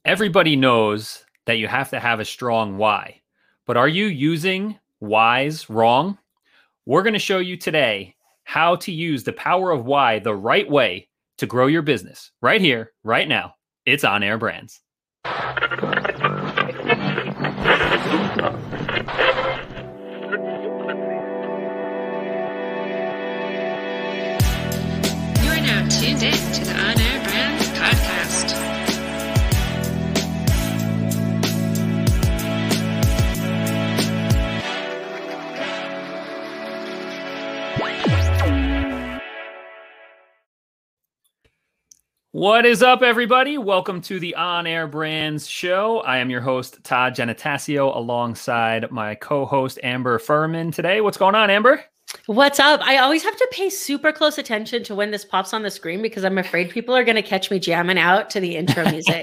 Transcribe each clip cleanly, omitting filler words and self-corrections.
Everybody knows that you have to have a strong why, but are you using whys wrong? We're going to show you today how to use the power of why the right way to grow your business right here, right now. It's On Air Brands. You are now tuned in to the On Air Brands podcast. What is up, everybody? Welcome to the On Air Brands show. I am your host, Todd Genatasio, alongside my co-host, Amber Furman today. What's going on, Amber? What's up? I always have to pay super close attention to when this pops on the screen because I'm afraid people are going to catch me jamming out to the intro music.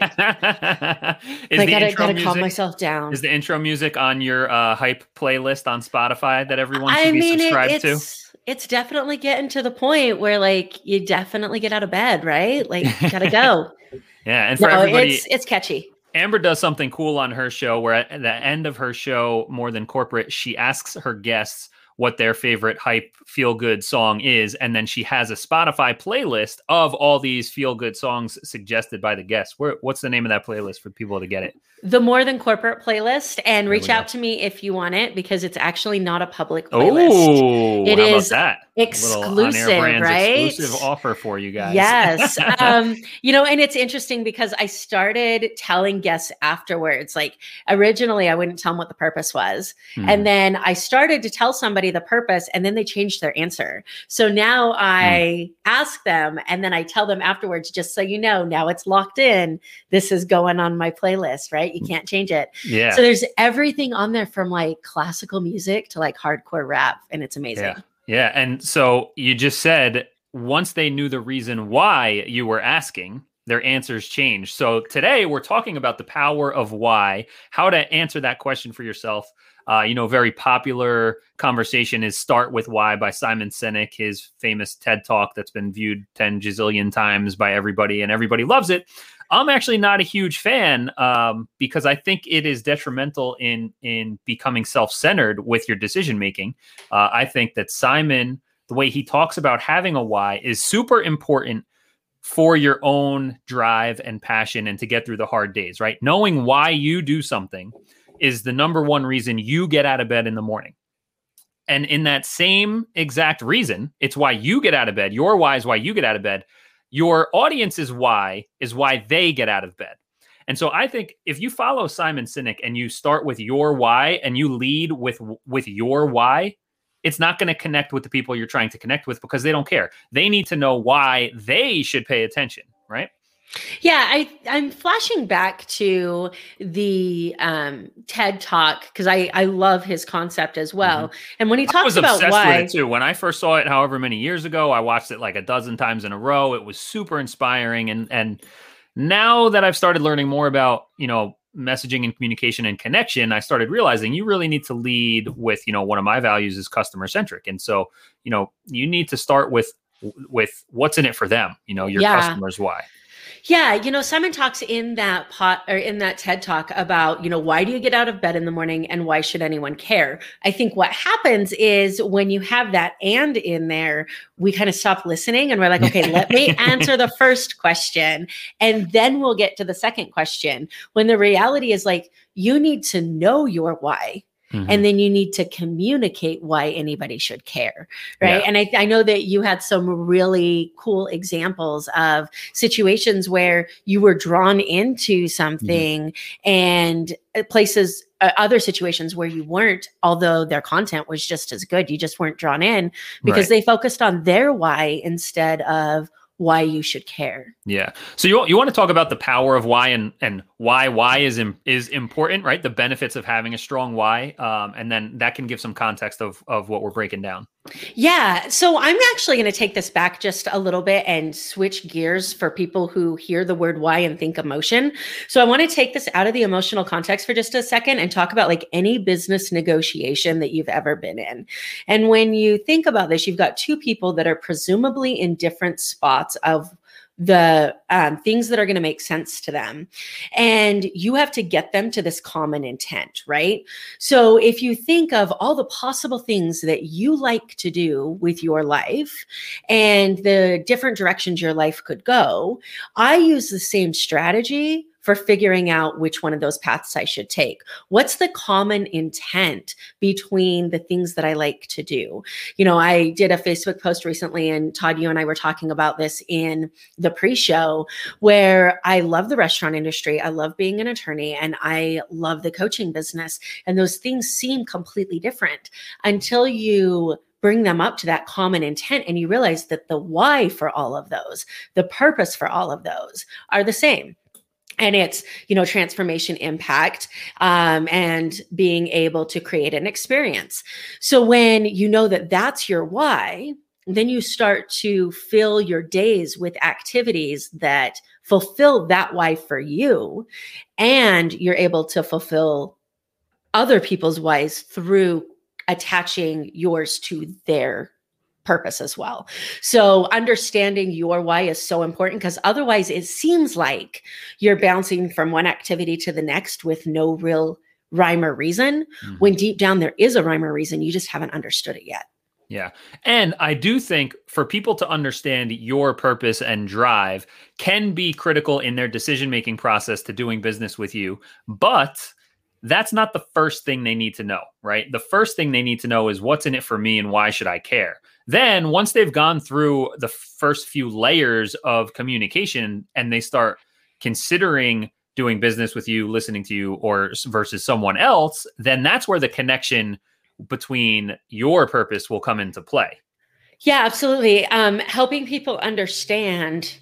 I gotta calm myself down. Is the intro music on your hype playlist on Spotify that everyone should be subscribed to? It's definitely getting to the point where, like, you definitely get out of bed, right? Like, gotta go. Yeah, and for everybody, it's catchy. Amber does something cool on her show where at the end of her show, More Than Corporate, she asks her guests what their favorite hype feel-good song is, and then she has a Spotify playlist of all these feel-good songs suggested by the guests. What's the name of that playlist for people to get it? The More Than Corporate playlist, and reach out to me if you want it because it's actually not a public playlist. Oh, it is that? Exclusive, right? Exclusive offer for you guys. Yes. And it's interesting because I started telling guests afterwards, like originally I wouldn't tell them what the purpose was. And then I started to tell somebody the purpose and then they changed their answer. So now I ask them and then I tell them afterwards, just so you know, now it's locked in. This is going on my playlist, right? You can't change it. Yeah. So there's everything on there from like classical music to like hardcore rap, and it's amazing. Yeah. Yeah. And so you just said once they knew the reason why you were asking, their answers changed. So today we're talking about the power of why, how to answer that question for yourself. Very popular conversation is Start With Why by Simon Sinek, his famous TED Talk that's been viewed 10 gazillion times by everybody and everybody loves it. I'm actually not a huge fan because I think it is detrimental in becoming self-centered with your decision-making. I think that Simon, the way he talks about having a why is super important for your own drive and passion and to get through the hard days, right? Knowing why you do something is the number one reason you get out of bed in the morning. And in that same exact reason, it's why you get out of bed. Your why is why you get out of bed. Your audience's why is why they get out of bed. And so I think if you follow Simon Sinek and you start with your why and you lead with your why, it's not going to connect with the people you're trying to connect with because they don't care. They need to know why they should pay attention, right? Yeah, I'm flashing back to the TED Talk because I love his concept as well. And when he talks about why, I was obsessed with it too. When I first saw it, however many years ago, I watched it like a dozen times in a row. It was super inspiring. And now that I've started learning more about, messaging and communication and connection, I started realizing you really need to lead with, one of my values is customer centric. And so, you need to start with what's in it for them, your customers' why. Yeah, Simon talks in that TED Talk about, why do you get out of bed in the morning and why should anyone care? I think what happens is when you have that and in there, we kind of stop listening and we're like, okay, let me answer the first question and then we'll get to the second question. When the reality is like, you need to know your why. And then you need to communicate why anybody should care, right? Yeah. And I know that you had some really cool examples of situations where you were drawn into something and places, other situations where you weren't, although their content was just as good. You just weren't drawn in because they focused on their why instead of why you should care. Yeah. So you want to talk about the power of why and why is important, right? The benefits of having a strong why. And then that can give some context of what we're breaking down. Yeah. So I'm actually going to take this back just a little bit and switch gears for people who hear the word why and think emotion. So I want to take this out of the emotional context for just a second and talk about like any business negotiation that you've ever been in. And when you think about this, you've got two people that are presumably in different spots of the things that are going to make sense to them. And you have to get them to this common intent, right? So if you think of all the possible things that you like to do with your life and the different directions your life could go, I use the same strategy for figuring out which one of those paths I should take. What's the common intent between the things that I like to do? You know, I did a Facebook post recently, and Todd, you and I were talking about this in the pre-show, where I love the restaurant industry. I love being an attorney, and I love the coaching business. And those things seem completely different until you bring them up to that common intent and you realize that the why for all of those, the purpose for all of those are the same. And it's, you know, transformation, impact, and being able to create an experience. So when you know that that's your why, then you start to fill your days with activities that fulfill that why for you. And you're able to fulfill other people's whys through attaching yours to their purpose as well. So understanding your why is so important, because otherwise it seems like you're bouncing from one activity to the next with no real rhyme or reason, when deep down there is a rhyme or reason. You just haven't understood it yet. Yeah. And I do think for people to understand your purpose and drive can be critical in their decision-making process to doing business with you. But that's not the first thing they need to know, right? The first thing they need to know is what's in it for me and why should I care? Then once they've gone through the first few layers of communication and they start considering doing business with you, listening to you, or versus someone else, then that's where the connection between your purpose will come into play. Yeah, absolutely. Helping people understand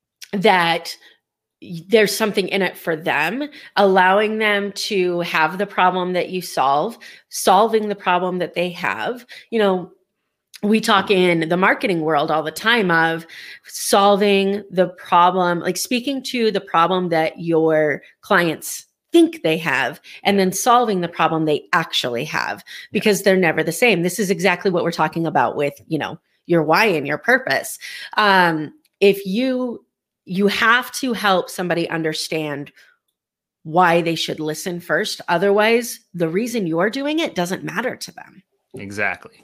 that there's something in it for them, allowing them to have the problem that you solve, solving the problem that they have. You know, we talk in the marketing world all the time of solving the problem, like speaking to the problem that your clients think they have, and then solving the problem they actually have, because they're never the same. This is exactly what we're talking about with, you know, your why and your purpose. If you have to help somebody understand why they should listen first. Otherwise, the reason you're doing it doesn't matter to them. Exactly.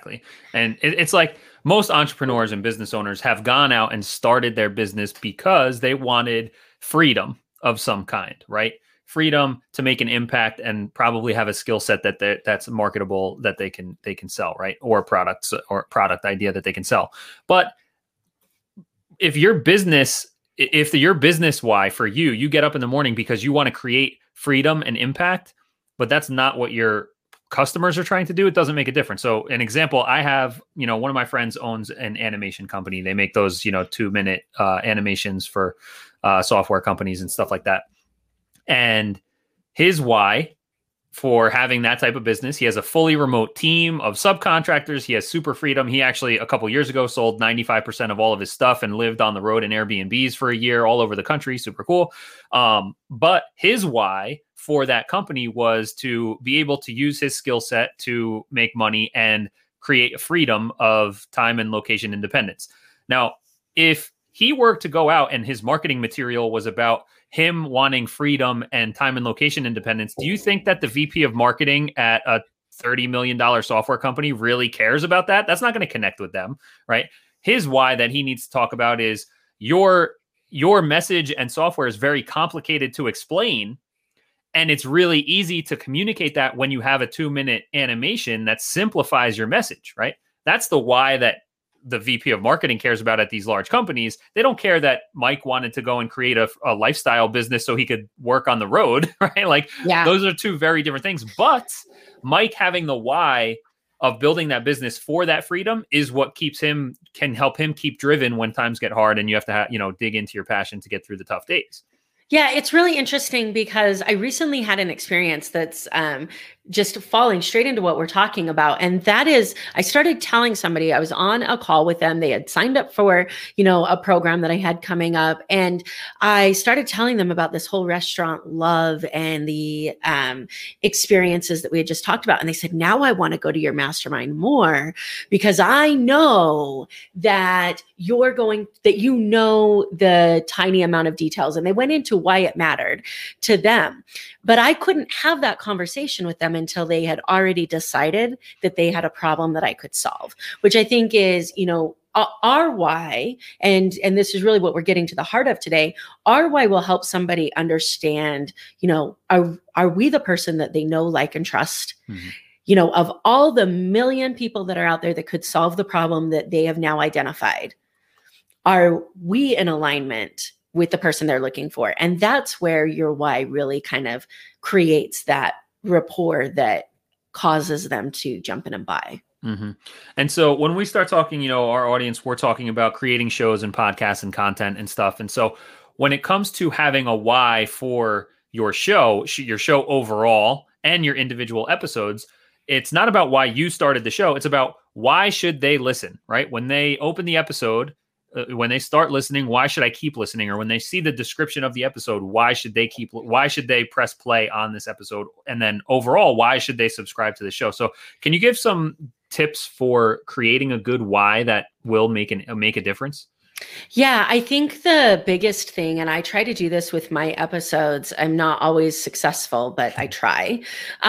And it's like most entrepreneurs and business owners have gone out and started their business because they wanted freedom of some kind, right? Freedom to make an impact and probably have a skill set that's marketable, that they can sell, right? Or products or product idea that they can sell. But if your business why for you get up in the morning because you want to create freedom and impact, but that's not what your customers are trying to do, it doesn't make a difference. So an example, I have, one of my friends owns an animation company. They make those, 2-minute animations for software companies and stuff like that. And his why for having that type of business, he has a fully remote team of subcontractors. He has super freedom. He actually, a couple years ago, sold 95% of all of his stuff and lived on the road in Airbnbs for a year all over the country. Super cool. But his why for that company was to be able to use his skill set to make money and create a freedom of time and location independence. Now, if he were to go out and his marketing material was about him wanting freedom and time and location independence, do you think that the VP of marketing at a $30 million software company really cares about that? That's not going to connect with them, right? His why that he needs to talk about is your message and software is very complicated to explain. And it's really easy to communicate that when you have a 2-minute animation that simplifies your message, right? That's the why that the VP of marketing cares about at these large companies. They don't care that Mike wanted to go and create a lifestyle business so he could work on the road, right? Like, those are two very different things. But Mike having the why of building that business for that freedom is what can help him keep driven when times get hard and you have to dig into your passion to get through the tough days. Yeah, it's really interesting because I recently had an experience that's just falling straight into what we're talking about. And that is, I started telling somebody, I was on a call with them. They had signed up for, a program that I had coming up. And I started telling them about this whole restaurant love and the experiences that we had just talked about. And they said, now I want to go to your mastermind more because I know that you know the tiny amount of details. And they went into why it mattered to them. But I couldn't have that conversation with them until they had already decided that they had a problem that I could solve, which I think is, our why, and this is really what we're getting to the heart of today. Our why will help somebody understand, are we the person that they know, like, and trust? Mm-hmm. Of all the million people that are out there that could solve the problem that they have now identified, are we in alignment with the person they're looking for? And that's where your why really kind of creates that rapport that causes them to jump in and buy. Mm-hmm. And so when we start talking, our audience, we're talking about creating shows and podcasts and content and stuff. And so when it comes to having a why for your show overall and your individual episodes, it's not about why you started the show. It's about why should they listen, right? When they open the episode, when they start listening, why should I keep listening? Or when they see the description of the episode, why should they press play on this episode? And then overall, why should they subscribe to the show? So can you give some tips for creating a good why that will make a difference? Yeah, I think the biggest thing, and I try to do this with my episodes, I'm not always successful, but I try,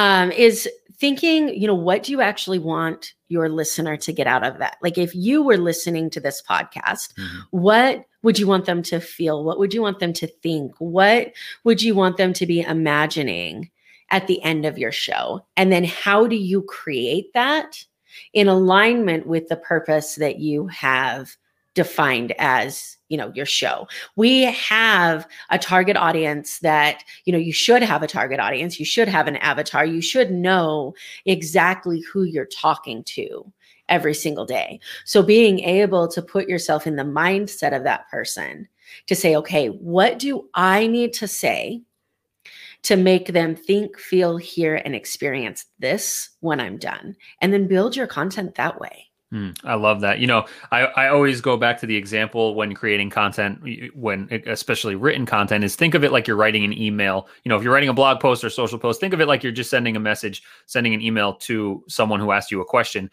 is thinking, what do you actually want your listener to get out of that? Like, if you were listening to this podcast, mm-hmm. what would you want them to feel? What would you want them to think? What would you want them to be imagining at the end of your show? And then how do you create that in alignment with the purpose that you have defined as, your show? We have a target audience that, you should have a target audience. You should have an avatar. You should know exactly who you're talking to every single day. So being able to put yourself in the mindset of that person to say, okay, what do I need to say to make them think, feel, hear, and experience this when I'm done? And then build your content that way. I love that. I always go back to the example when creating content, especially written content, is think of it like you're writing an email. If you're writing a blog post or social post, think of it like you're just sending an email to someone who asked you a question.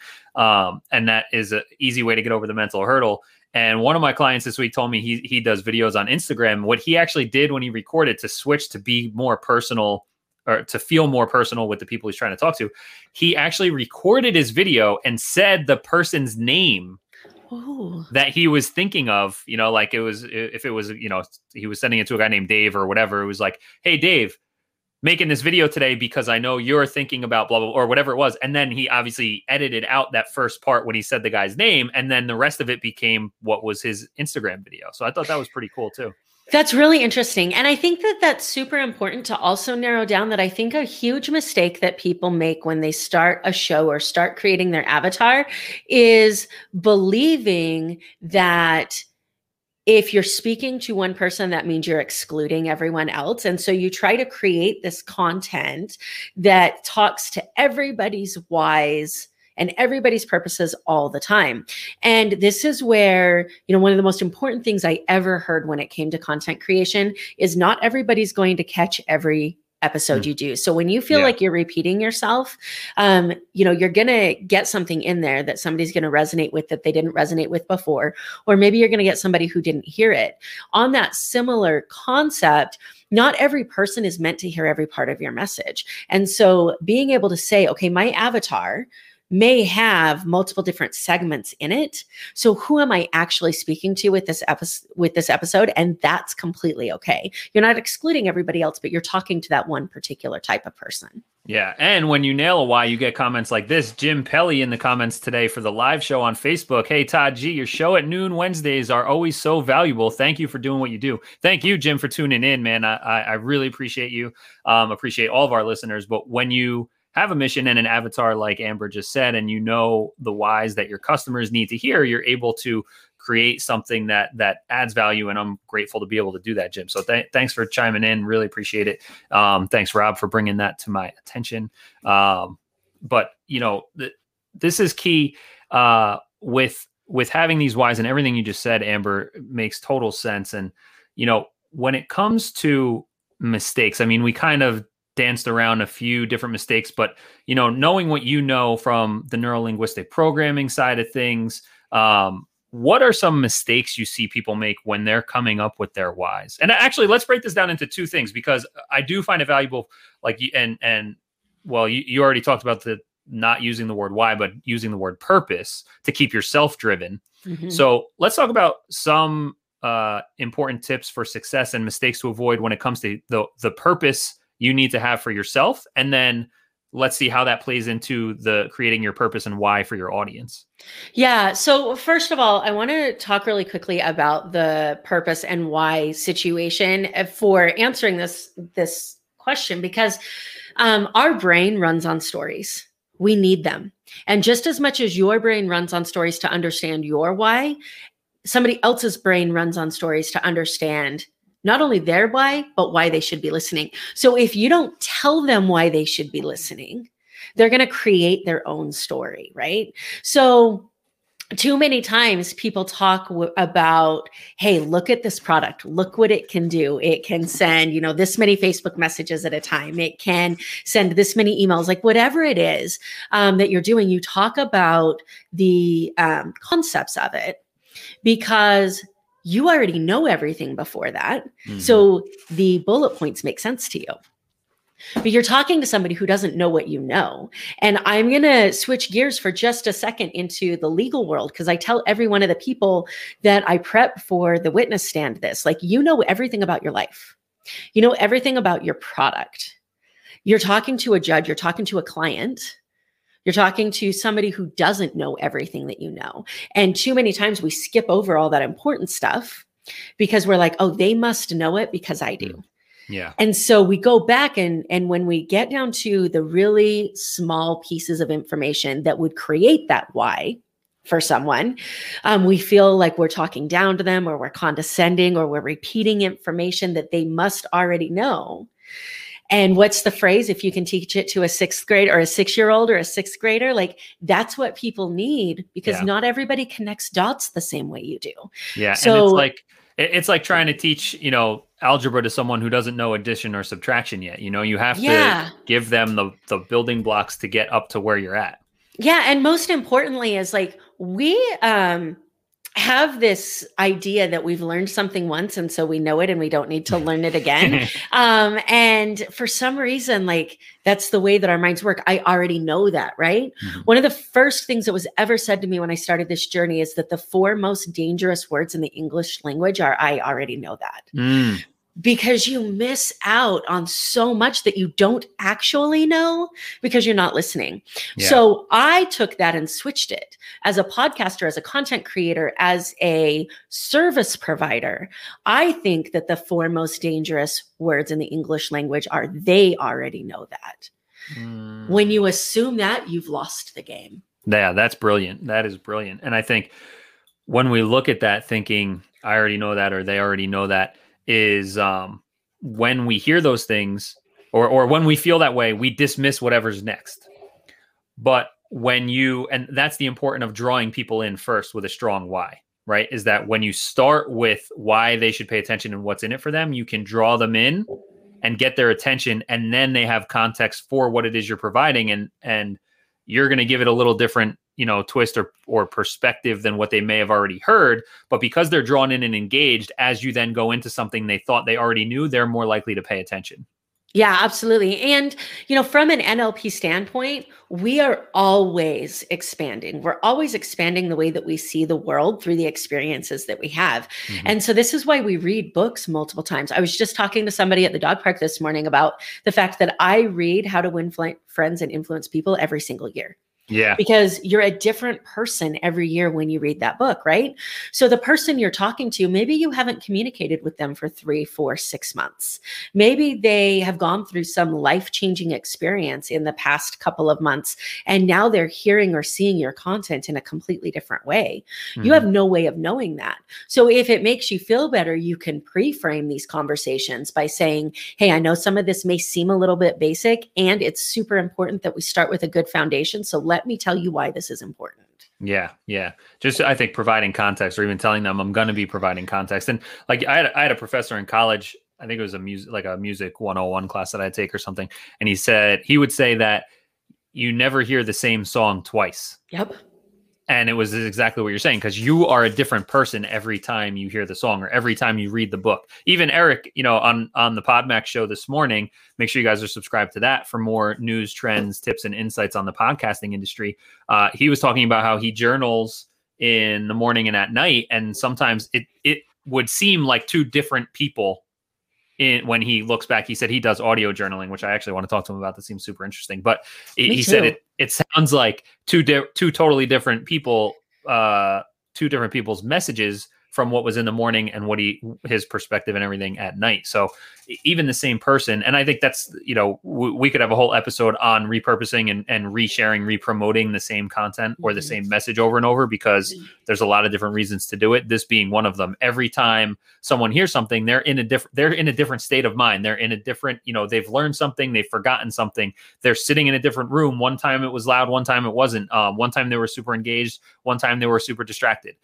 And that is an easy way to get over the mental hurdle. And one of my clients this week told me he does videos on Instagram. What he actually did when he recorded to switch to be more personal, or to feel more personal with the people he's trying to talk to, he actually recorded his video and said the person's name that he was thinking of, like he was sending it to a guy named Dave or whatever. It was like, hey, Dave, making this video today because I know you're thinking about blah, blah, or whatever it was. And then he obviously edited out that first part when he said the guy's name. And then the rest of it became what was his Instagram video. So I thought that was pretty cool too. That's really interesting. And I think that that's super important to also narrow down that I think a huge mistake that people make when they start a show or start creating their avatar is believing that if you're speaking to one person, that means you're excluding everyone else. And so you try to create this content that talks to everybody's whys and everybody's purposes all the time. And this is where, one of the most important things I ever heard when it came to content creation is not everybody's going to catch every episode you do. So when you feel like you're repeating yourself, you're going to get something in there that somebody's going to resonate with that they didn't resonate with before, or maybe you're going to get somebody who didn't hear it. On that similar concept, not every person is meant to hear every part of your message. And so being able to say, okay, my avatar may have multiple different segments in it. So who am I actually speaking to with this episode? And that's completely okay. You're not excluding everybody else, but you're talking to that one particular type of person. Yeah. And when you nail a why, you get comments like this. Jim Pelly in the comments today for the live show on Facebook. Hey, Todd G, your show at noon Wednesdays are always so valuable. Thank you for doing what you do. Thank you, Jim, for tuning in, man. I really appreciate you. Appreciate all of our listeners. But when you have a mission and an avatar, like Amber just said, and you know the whys that your customers need to hear, you're able to create something that adds value. And I'm grateful to be able to do that, Jim. So thanks for chiming in. Really appreciate it. Thanks, Rob, for bringing that to my attention. But this is key with having these whys, and everything you just said, Amber, makes total sense. And, when it comes to mistakes, I mean, we kind of danced around a few different mistakes, but, knowing what you know from the neuro-linguistic programming side of things, what are some mistakes you see people make when they're coming up with their whys? And actually, let's break this down into two things, because I do find it valuable. Like, you already talked about the not using the word why, but using the word purpose to keep yourself driven. Mm-hmm. So let's talk about some important tips for success and mistakes to avoid when it comes to the purpose you need to have for yourself. And then let's see how that plays into the creating your purpose and why for your audience. Yeah. So first of all, I want to talk really quickly about the purpose and why situation for answering this question, because our brain runs on stories. We need them. And just as much as your brain runs on stories to understand your why, somebody else's brain runs on stories to understand not only their why, but why they should be listening. So if you don't tell them why they should be listening, they're going to create their own story, right? So too many times people talk about, hey, look at this product. Look what it can do. It can send, this many Facebook messages at a time. It can send this many emails, like whatever it is that you're doing. You talk about the concepts of it because you already know everything before that. Mm-hmm. So the bullet points make sense to you. But you're talking to somebody who doesn't know what you know. And I'm going to switch gears for just a second into the legal world, because I tell every one of the people that I prep for the witness stand this, like, you know everything about your life. You know everything about your product. You're talking to a judge. You're talking to a client. You're talking to somebody who doesn't know everything that you know. And too many times we skip over all that important stuff because we're like, oh, they must know it because I do. Yeah. And so we go back and when we get down to the really small pieces of information that would create that why for someone, we feel like we're talking down to them, or we're condescending, or we're repeating information that they must already know. And what's the phrase? If you can teach it to a 6th grade or a 6-year-old or a 6th grader, like, that's what people need, because not everybody connects dots the same way you do. Yeah. So and it's like trying to teach, algebra to someone who doesn't know addition or subtraction yet. You have to give them the building blocks to get up to where you're at. Yeah. And most importantly is, like, we have this idea that we've learned something once, and so we know it and we don't need to learn it again. And for some reason, like, that's the way that our minds work. I already know that, right? Mm-hmm. One of the first things that was ever said to me when I started this journey is that the 4 most dangerous words in the English language are, I already know that. Because you miss out on so much that you don't actually know because you're not listening. Yeah. So I took that and switched it as a podcaster, as a content creator, as a service provider. I think that the 4 most dangerous words in the English language are, they already know that. When you assume that, you've lost the game. Yeah, that's brilliant. That is brilliant. And I think when we look at that thinking, I already know that, or they already know that, is when we hear those things, or when we feel that way, we dismiss whatever's next. But and that's the importance of drawing people in first with a strong why, right? Is that when you start with why they should pay attention and what's in it for them, you can draw them in and get their attention, and then they have context for what it is you're providing, and you're going to give it a little different twist or perspective than what they may have already heard. But because they're drawn in and engaged, as you then go into something they thought they already knew, they're more likely to pay attention. Yeah, absolutely. And, from an NLP standpoint, we are always expanding. We're always expanding the way that we see the world through the experiences that we have. Mm-hmm. And so this is why we read books multiple times. I was just talking to somebody at the dog park this morning about the fact that I read How to Win Friends and Influence People every single year. Yeah. because you're a different person every year when you read that book, right? So the person you're talking to, maybe you haven't communicated with them for 3, 4, 6 months. Maybe they have gone through some life-changing experience in the past couple of months, and now they're hearing or seeing your content in a completely different way. You have no way of knowing that. So if it makes you feel better, you can pre-frame these conversations by saying, hey, I know some of this may seem a little bit basic, and it's super important that we start with a good foundation. So let me tell you why this is important. Yeah. Yeah. Just, I think providing context, or even telling them I'm going to be providing context. And like, I had a professor in college, I think it was a music 101 class that I take or something. And he would say that you never hear the same song twice. Yep. And it was exactly what you're saying, because you are a different person every time you hear the song or every time you read the book. Even Eric, on the PodMax show this morning, make sure you guys are subscribed to that for more news, trends, tips, and insights on the podcasting industry. He was talking about how he journals in the morning and at night. And sometimes it would seem like two different people. When he looks back, he said he does audio journaling, which I actually want to talk to him about. That seems super interesting. But he said it sounds like two totally different people, two different people's messages from what was in the morning and what his perspective and everything at night. So even the same person. And I think that's, we could have a whole episode on repurposing and resharing, repromoting the same content or the same message over and over, because there's a lot of different reasons to do it. This being one of them. Every time someone hears something, they're in a different state of mind. They're in a different, they've learned something, they've forgotten something. They're sitting in a different room. One time it was loud, one time it wasn't. One time they were super engaged, one time they were super distracted.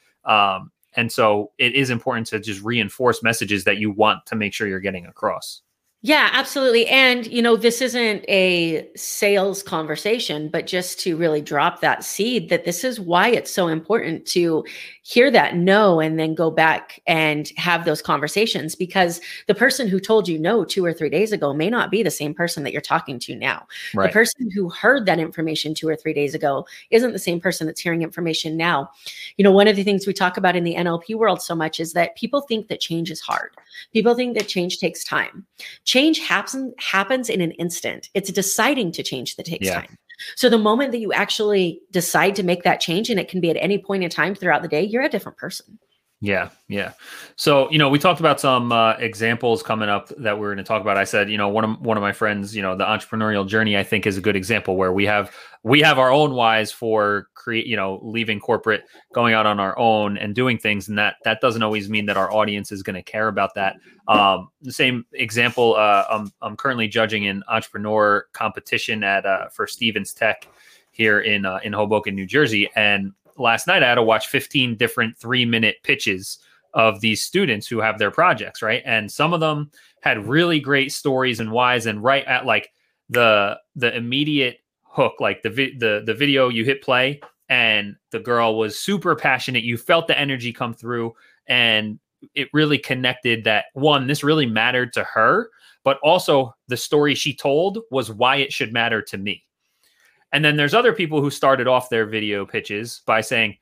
And so it is important to just reinforce messages that you want to make sure you're getting across. Yeah, absolutely. And, this isn't a sales conversation, but just to really drop that seed that this is why it's so important to hear that no and then go back and have those conversations, because the person who told you no 2 or 3 days ago may not be the same person that you're talking to now. Right. The person who heard that information 2 or 3 days ago isn't the same person that's hearing information now. One of the things we talk about in the NLP world so much is that people think that change is hard. People think that change takes time. Change happens in an instant. It's deciding to change that takes time. So the moment that you actually decide to make that change, and it can be at any point in time throughout the day, you're a different person. Yeah. Yeah. So, we talked about some examples coming up that we're going to talk about. I said, one of my friends, the entrepreneurial journey, I think, is a good example where we have our own whys for leaving corporate, going out on our own and doing things. And that doesn't always mean that our audience is going to care about that. The same example, I'm currently judging an entrepreneur competition for Stevens Tech here in Hoboken, New Jersey. And last night I had to watch 15 different 3-minute pitches of these students who have their projects, right? And some of them had really great stories and whys, and right at like the immediate hook, like the video, you hit play and the girl was super passionate. You felt the energy come through, and it really connected that, one, this really mattered to her, but also the story she told was why it should matter to me. And then there's other people who started off their video pitches by saying,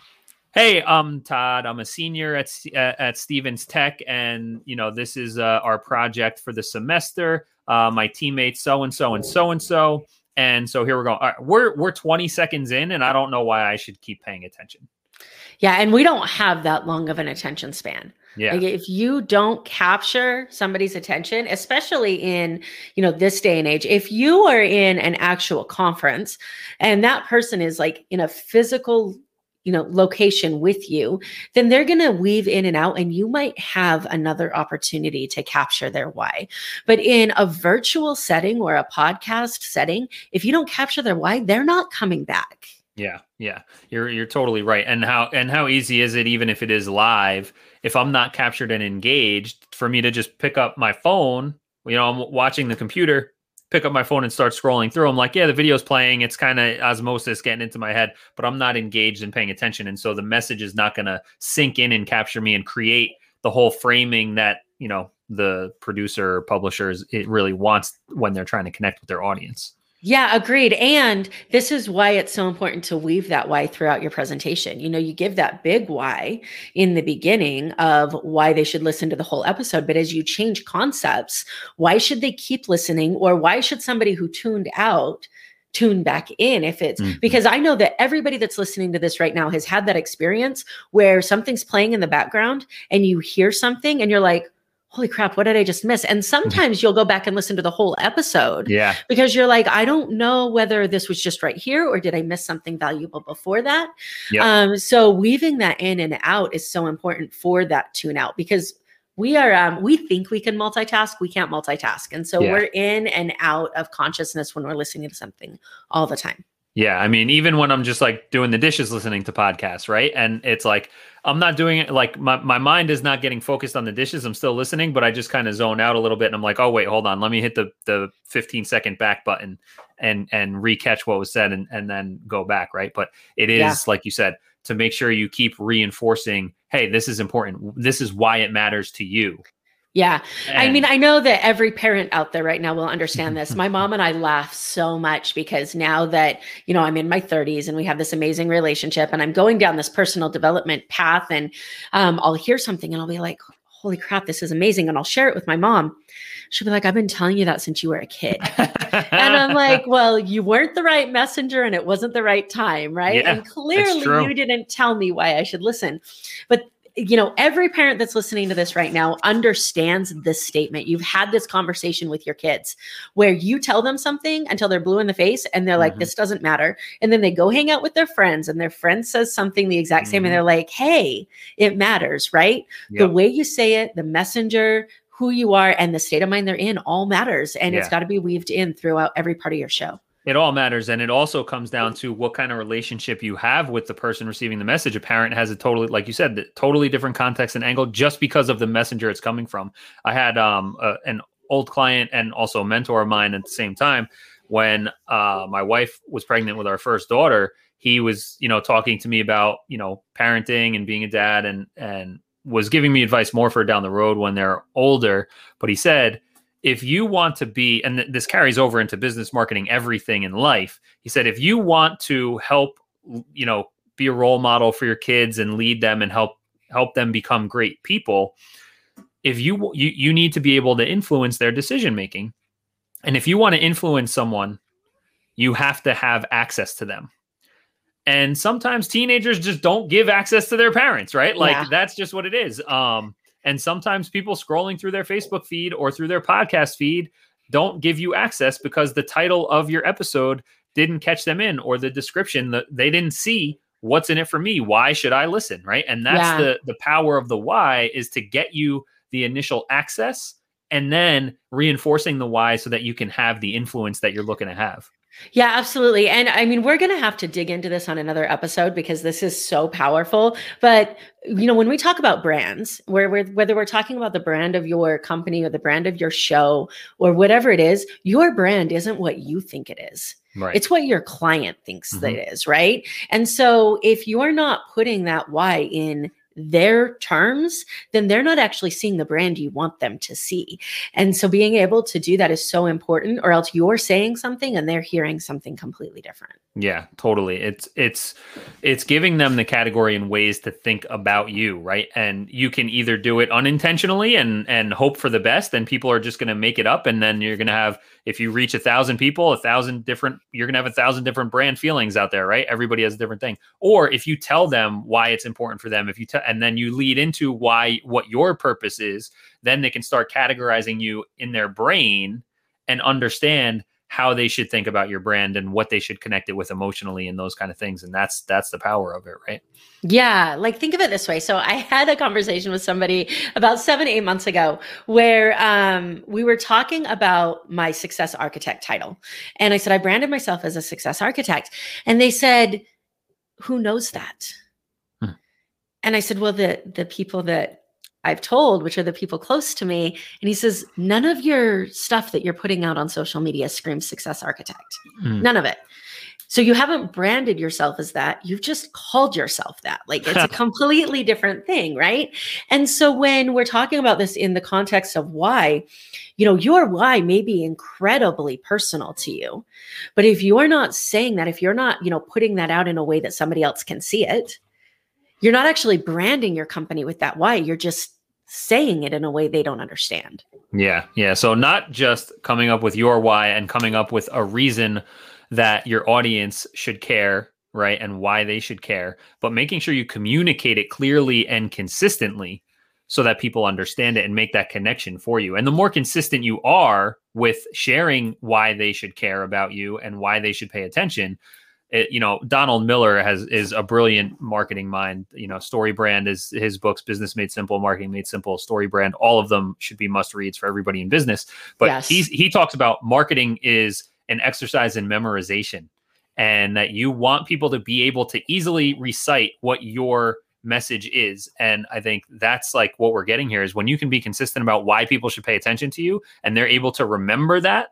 hey, I'm Todd. I'm a senior at Stevens Tech. And, this is our project for the semester. My teammates, so-and-so and so-and-so. And so here we're going. All right, we're 20 seconds in, and I don't know why I should keep paying attention. Yeah. And we don't have that long of an attention span. Yeah. Like if you don't capture somebody's attention, especially in, this day and age, if you are in an actual conference and that person is like in a physical, location with you, then they're going to weave in and out, and you might have another opportunity to capture their why. But in a virtual setting or a podcast setting, if you don't capture their why, they're not coming back. Yeah. Yeah. You're totally right. And how easy is it, even if it is live, if I'm not captured and engaged, for me to just pick up my phone, I'm watching the computer, pick up my phone and start scrolling through. I'm like, yeah, the video's playing. It's kind of osmosis getting into my head, but I'm not engaged and paying attention. And so the message is not going to sink in and capture me and create the whole framing that, the producer or publishers, it really wants when they're trying to connect with their audience. Yeah, agreed. And this is why it's so important to weave that why throughout your presentation. You give that big why in the beginning of why they should listen to the whole episode. But as you change concepts, why should they keep listening? Or why should somebody who tuned out tune back in if it's Mhm. because I know that everybody that's listening to this right now has had that experience where something's playing in the background and you hear something and you're like, holy crap, what did I just miss? And sometimes you'll go back and listen to the whole episode Yeah. because you're like, I don't know whether this was just right here or did I miss something valuable before that? Yep. So weaving that in and out is so important for that tune out because we think we can multitask. We can't multitask. And so Yeah. we're in and out of consciousness when we're listening to something all the time. Yeah. I mean, even when I'm just like doing the dishes, listening to podcasts, right? And it's like, I'm not doing it like my mind is not getting focused on the dishes. I'm still listening, but I just kind of zone out a little bit. And I'm like, oh, wait, hold on. Let me hit the 15-second back button and re-catch what was said and then go back. Right. But it is, like you said, to make sure you keep reinforcing, hey, this is important. This is why it matters to you. Yeah. I mean, I know that every parent out there right now will understand this. My mom and I laugh so much because now that, I'm in my 30s and we have this amazing relationship and I'm going down this personal development path and I'll hear something and I'll be like, holy crap, this is amazing. And I'll share it with my mom. She'll be like, I've been telling you that since you were a kid. And I'm like, well, you weren't the right messenger and it wasn't the right time. Right. Yeah, and clearly you didn't tell me why I should listen. But every parent that's listening to this right now understands this statement. You've had this conversation with your kids where you tell them something until they're blue in the face and they're like, this doesn't matter. And then they go hang out with their friends and their friend says something the exact same. And they're like, hey, it matters, right? Yep. The way you say it, the messenger, who you are, and the state of mind they're in all matters. And it's got to be weaved in throughout every part of your show. It all matters. And it also comes down to what kind of relationship you have with the person receiving the message. A parent has a totally, like you said, totally different context and angle just because of the messenger it's coming from. I had an old client and also a mentor of mine at the same time. When my wife was pregnant with our first daughter, he was, talking to me about, parenting and being a dad and was giving me advice more for down the road when they're older. But he said, if you want to be, and this carries over into business marketing, everything in life, he said, if you want to help, be a role model for your kids and lead them and help them become great people, if you need to be able to influence their decision making. And if you want to influence someone, you have to have access to them. And sometimes teenagers just don't give access to their parents, right? Like that's just what it is. And sometimes people scrolling through their Facebook feed or through their podcast feed don't give you access because the title of your episode didn't catch them in, or the description that they didn't see what's in it for me. Why should I listen? Right. And that's the power of the why, is to get you the initial access and then reinforcing the why so that you can have the influence that you're looking to have. Yeah, absolutely. And I mean, we're going to have to dig into this on another episode because this is so powerful. But, when we talk about brands, whether we're talking about the brand of your company or the brand of your show or whatever it is, your brand isn't what you think it is. Right. It's what your client thinks that it is. Right. And so if you're not putting that why in their terms, then they're not actually seeing the brand you want them to see. And so being able to do that is so important, or else you're saying something and they're hearing something completely different. Yeah, totally. It's giving them the category and ways to think about you, right? And you can either do it unintentionally and hope for the best, and people are just going to make it up, and then you're going to have, if you reach 1,000 people, you're going to have 1,000 different brand feelings out there, right? Everybody has a different thing. Or if you tell them why it's important for them, and then you lead into what your purpose is, then they can start categorizing you in their brain and understand how they should think about your brand and what they should connect it with emotionally and those kind of things. And that's the power of it, right? Yeah. Like, think of it this way. So I had a conversation with somebody about 7-8 months ago where we were talking about my success architect title. And I said, I branded myself as a success architect. And they said, who knows that? And I said, well, the people that I've told, which are the people close to me. And he says, none of your stuff that you're putting out on social media screams success architect. None of it. So you haven't branded yourself as that. You've just called yourself that. Like, it's a completely different thing, right? And so when we're talking about this in the context of why, your why may be incredibly personal to you. But if you're not saying that, if you're not, putting that out in a way that somebody else can see it, you're not actually branding your company with that why. You're just saying it in a way they don't understand. Yeah. Yeah. So not just coming up with your why and coming up with a reason that your audience should care, right? And why they should care, but making sure you communicate it clearly and consistently so that people understand it and make that connection for you. And the more consistent you are with sharing why they should care about you and why they should pay attention, Donald Miller is a brilliant marketing mind. StoryBrand is his books, Business Made Simple, Marketing Made Simple, StoryBrand. All of them should be must reads for everybody in business. But Yes. he talks about marketing is an exercise in memorization, and that you want people to be able to easily recite what your message is. And I think that's like what we're getting here is when you can be consistent about why people should pay attention to you and they're able to remember that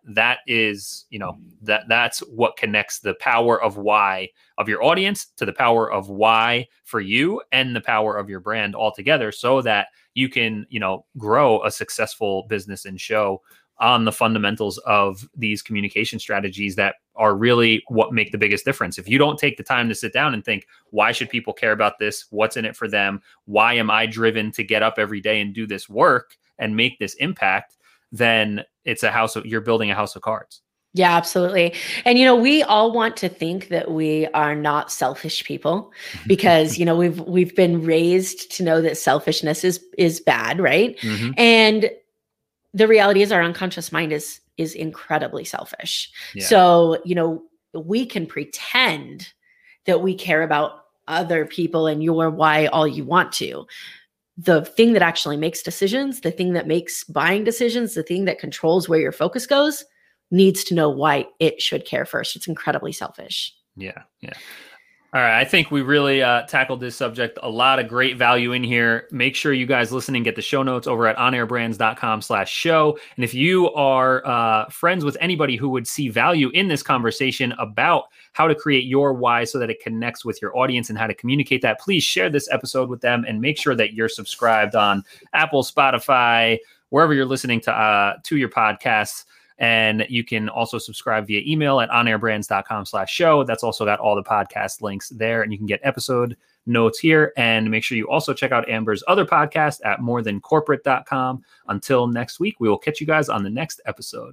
is, that's what connects the power of why of your audience to the power of why for you and the power of your brand all together, so that you can, grow a successful business and show on the fundamentals of these communication strategies that are really what make the biggest difference. If you don't take the time to sit down and think, why should people care about this? What's in it for them? Why am I driven to get up every day and do this work and make this impact? Then you're building a house of cards. Yeah, absolutely. And, we all want to think that we are not selfish people because, we've been raised to know that selfishness is bad. Right. Mm-hmm. And the reality is our unconscious mind is incredibly selfish. Yeah. So, we can pretend that we care about other people and your why all you want to. The thing that actually makes decisions, the thing that makes buying decisions, the thing that controls where your focus goes, needs to know why it should care first. It's incredibly selfish. Yeah. Yeah. All right. I think we really tackled this subject. A lot of great value in here. Make sure you guys listening get the show notes over at onairbrands.com/show. And if you are friends with anybody who would see value in this conversation about how to create your why so that it connects with your audience and how to communicate that, please share this episode with them and make sure that you're subscribed on Apple, Spotify, wherever you're listening to your podcasts. And you can also subscribe via email at onairbrands.com/show. That's also got all the podcast links there. And you can get episode notes here. And make sure you also check out Amber's other podcast at morethancorporate.com. Until next week, we will catch you guys on the next episode.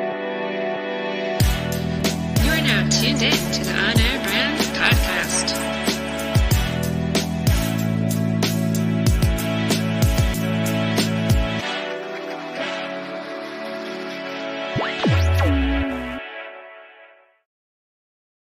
You are now tuned in to the On Air Brands podcast.